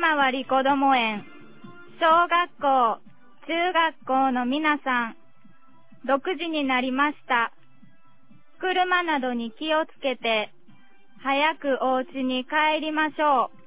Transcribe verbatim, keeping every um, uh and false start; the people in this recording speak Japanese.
まわりこども園、小学校、中学校の皆さん、ろくじになりました。車などに気をつけて、早くお家に帰りましょう。